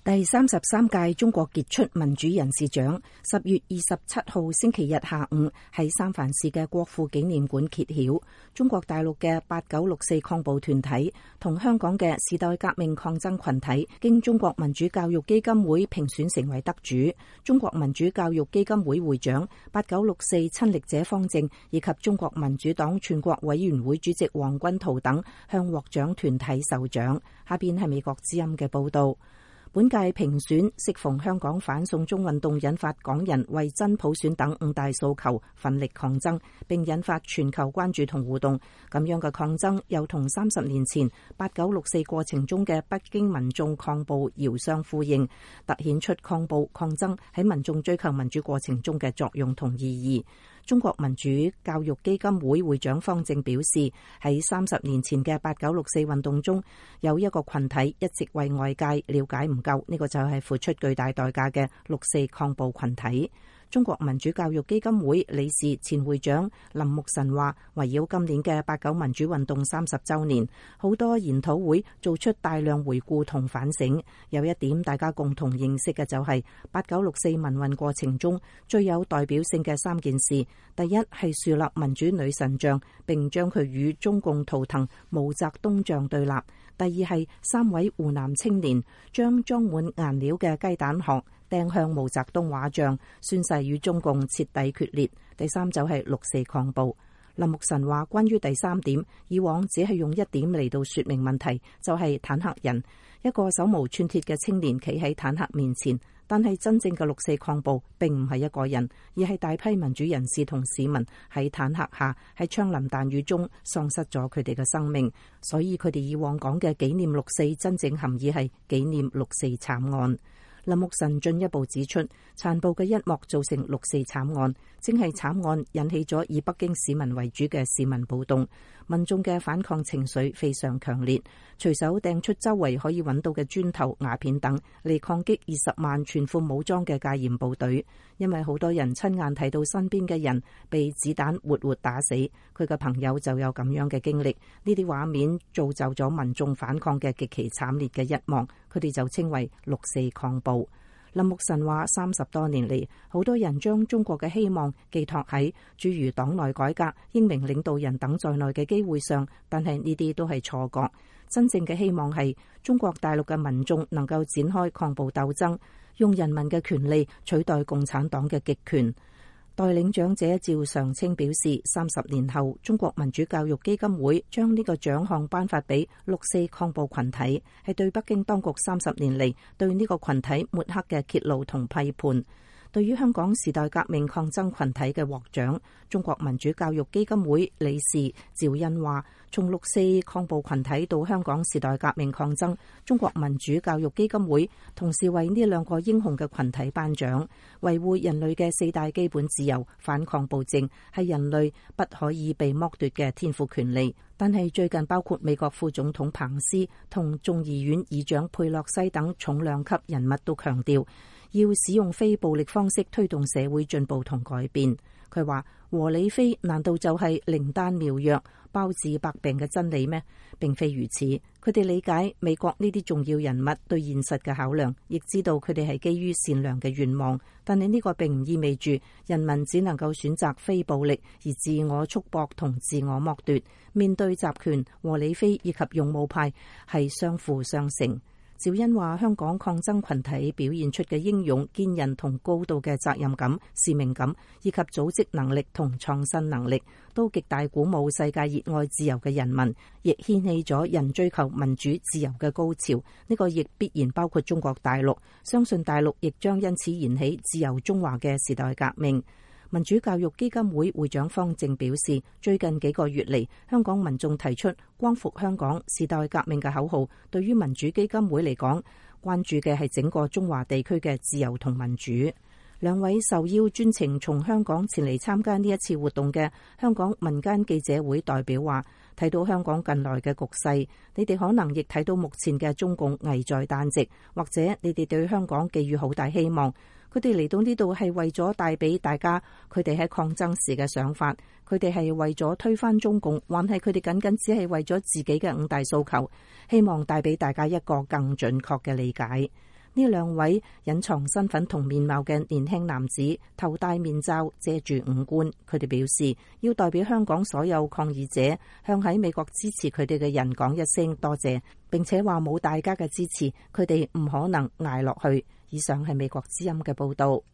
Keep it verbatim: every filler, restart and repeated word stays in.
第三十三屆中國傑出民主人士獎十月二十七號星期日下午喺三藩市嘅國父紀念館揭曉，中國大陸嘅八九六四抗暴團體同香港嘅時代革命抗爭群體經中國民主教育基金會評選成為得主。中國民主教育基金會會長八九六四親歷者方正以及中國民主黨全國委員會主席黃軍濤等向獲獎團體授獎。下邊係美國之音嘅報道。本屆評選適逢香港反送中運動引發港人為真普選等五大訴求奮力抗爭，並引發全球關注同互動。咁樣嘅抗爭又同三十年前八九六四過程中嘅北京民眾抗暴遙相呼應，凸顯出抗暴抗爭喺民眾追求民主過程中嘅作用同意義。中國民主教育基金會會長方正表示，喺三十年前嘅八九六四運動中，有一個群體一直為外界了解唔夠，呢個就係付出巨大代價嘅六四抗暴群體。中國民主教育基金會理事前會長林木臣話，圍繞今年嘅八九民主運動三十週年，好多研討會做出大量回顧同反省。有一點大家共同認識嘅就係八九六四民運過程中最有代表性嘅三件事。第一係樹立民主女神像，並將佢與中共圖騰毛澤東像對立。第二係三位湖南青年將裝滿顏料嘅雞蛋殼掟向毛澤東畫像，宣誓與中共徹底決裂。第三就係六四抗暴。林木臣話，關於第三點，以往只係用一點嚟到說明問題，就係坦克人，一個手無寸鐵嘅青年企喺坦克面前。但係真正嘅六四抗暴並唔係一個人，而係大批民主人士同市民喺坦克下，喺槍林彈雨中喪失咗佢哋嘅生命。所以佢哋以往講嘅紀念六四真正含義係紀念六四慘案。林木臣進一步指出，殘暴嘅一幕造成六四慘案，正係慘案引起咗以北京市民為主嘅市民暴動，民眾嘅反抗情緒非常強烈，隨手掟出周圍可以揾到嘅磚頭、瓦片等嚟抗擊二十萬全副武裝嘅戒嚴部隊。因為好多人親眼睇到身邊嘅人被子彈活活打死，佢嘅朋友就有咁樣嘅經歷。呢啲畫面造就咗民眾反抗嘅極其慘烈嘅一幕，佢哋就稱為六四抗暴。林木臣話，三十多年嚟，好多人將中國嘅希望寄託喺諸如黨內改革、英明領導人等在內嘅機會上，但係呢啲都係錯覺。真正嘅希望係中國大陸嘅民眾能夠展開抗暴鬥爭，用人民嘅權利取代共產黨嘅極權。代領獎者趙常青表示，三十年後，中國民主教育基金會將呢個獎項頒發俾六四抗暴群體，係對北京當局三十年嚟對呢個群體抹黑嘅揭露同批判。對於香港時代革命抗爭群體嘅獲獎，中國民主教育基金會理事趙恩話，從六四抗暴群體到香港時代革命抗爭，中國民主教育基金會同時為呢兩個英雄嘅群體頒獎。維護人類嘅四大基本自由，反抗暴政，係人類不可以被剝奪嘅天賦權利。但係最近包括美國副總統彭斯同眾議院議長佩洛西等重量級人物都強調，要使用非暴力方式推動社會進步同改變。佢話，和理非難道就係靈丹妙藥、包治百病嘅真理咩？並非如此。佢哋理解美國呢啲重要人物對現實嘅考量，亦知道佢哋係基於善良嘅願望。但係呢個並唔意味住人民只能夠選擇非暴力而自我束縛同自我剝奪。面對集權、和理非以及勇武派係相輔相成。趙恩話，香港抗爭群體表現出嘅英勇、堅韌同高度嘅責任感、使命感，以及組織能力同創新能力，都極大鼓舞世界熱愛自由嘅人民，亦掀起咗人追求民主自由嘅高潮。呢個亦必然包括中國大陸，相信大陸亦將因此燃起自由中華嘅時代革命。民主教育基金會會長方正表示，最近幾個月嚟，香港民眾提出光復香港、時代革命嘅口號，對於民主基金會嚟講，關注嘅係整個中華地區嘅自由同民主。兩位受邀專程從香港前嚟參加呢一次活動嘅香港民間記者會代表話，睇到香港近來嘅局勢，你哋可能亦睇到目前嘅中共危在旦夕，或者你哋對香港寄予好大希望。佢哋嚟到呢度係為咗帶俾大家佢哋喺抗爭時嘅想法，佢哋係為咗推翻中共，還係佢哋僅僅只係為咗自己嘅五大訴求，希望帶俾大家一個更準確嘅理解。 呢兩位隱藏身份同面貌嘅年輕男子頭戴面罩遮住五官，佢哋表示要代表香港所有抗議者向喺美國支持佢哋嘅人講一聲多謝，並且話冇大家嘅支持，佢哋唔可能捱落去。以上係美國之音嘅報道。